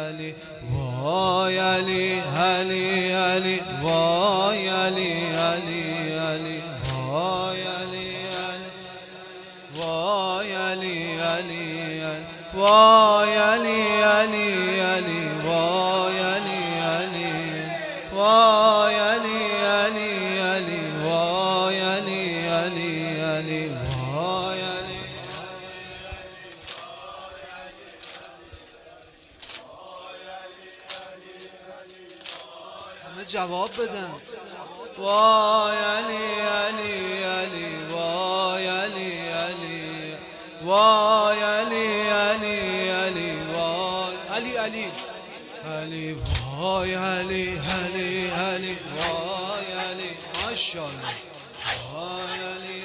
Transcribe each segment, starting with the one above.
علی وای علی علی علی وای علی علی علی وای علی علی وای علی علی علی وای علی علی علی وای علی علی وای علی علی علی وای علی علی علی وای علی. همه جواب بدن. وای علی علی علی وای علی علی وای علی علی علی وای علی علی علی وای علی علی علی وای علی ماشاءالله وای علی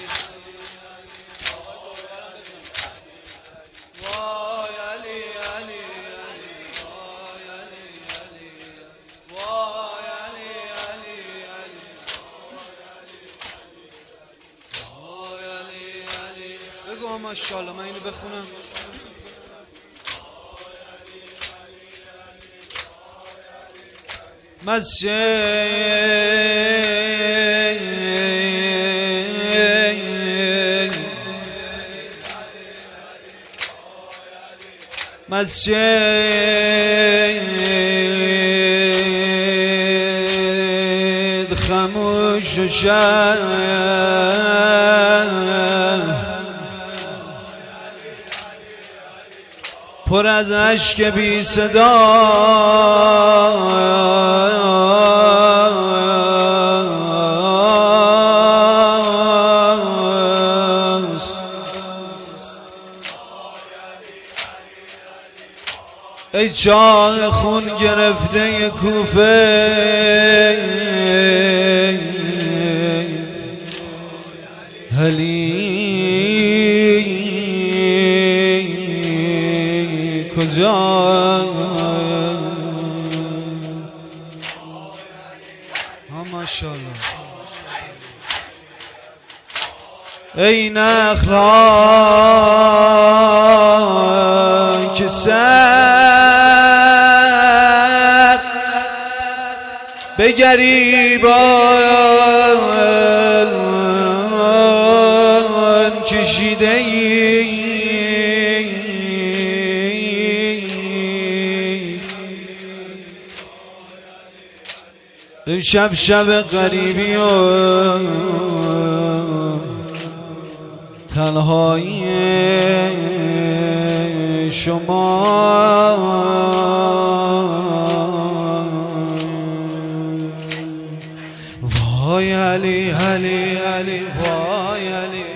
وای علی علی علی وای علی علی وای علی علی علی وای علی علی. بگو ماشاءالله. من اینو بخونم. مسجد خاموش و شب پر از اشک بی صداست. ای چاه خون گرفته کوفه علی کجا؟ ماشاءالله. ای نخلا که سر به گریبان کشیده ای امشب شب غریبی و تنهایی شما وای علی علی علی وای علی